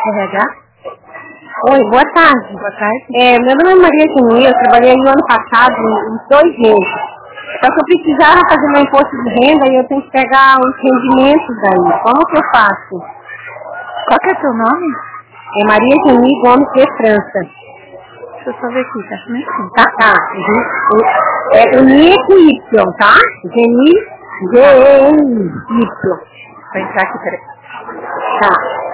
RH? Oi, boa tarde. Boa tarde. Meu nome é Maria Geni, eu trabalhei no ano passado uns 2 meses. Só que eu precisava fazer meu imposto de renda e eu tenho que pegar os rendimentos aí. Como que eu faço? Qual que é o seu nome? É Maria Geni Gomes de França. Deixa eu só ver aqui, tá? Tá. É o NIE com Y, tá? Geni, G-E-N-Y. Vou entrar aqui, peraí. Tá.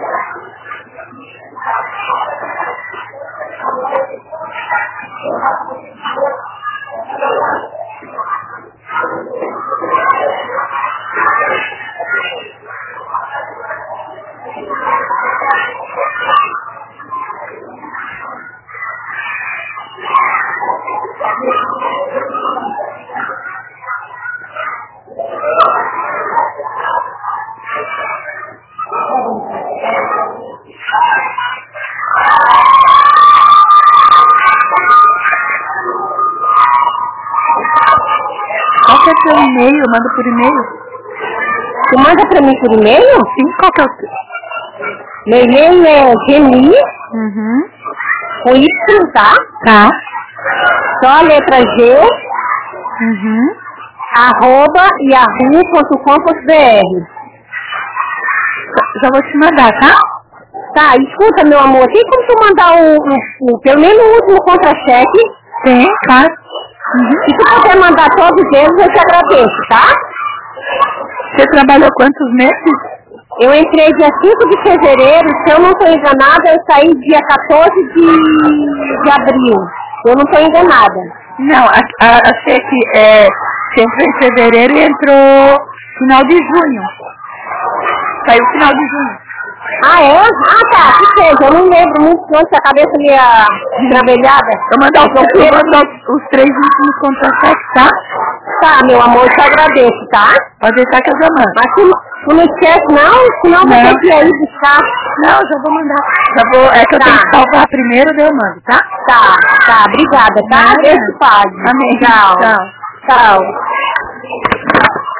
Qual que é o seu e-mail? Eu mando por e-mail? Você manda pra mim por e-mail? Sim, qual que é o seu? Meu e-mail é Geni, com Y, tá? Tá. Só a letra G, @yahoo.com.br. Já vou te mandar, tá? Tá, escuta, meu amor, tem como tu mandar pelo menos o último contra-cheque? Tem, tá. Se tu puder mandar todos eles, eu te agradeço, tá? Você trabalhou quantos meses? Eu entrei dia 5 de fevereiro, se eu não estou enganada, eu saí dia 14 de abril. Eu não estou enganada. Não, achei que você entrou em fevereiro e entrou final de junho. Saiu final de junho. Ah, é? Ah, tá, que seja, eu não lembro muito, não, se a cabeça meia escravelhada. Eu mando os 3 últimos contra-cheques, tá? Tá, meu amor, eu te agradeço, tá? Pode deixar que eu já mando. Mas tu não esquece não, senão eu vou ter que ir aí buscar. Não, já vou mandar. É que eu tenho que salvar primeiro, daí eu mando, tá? Tá, obrigada, tá? Deus te pague. Amém. Tchau. Tchau. Tchau.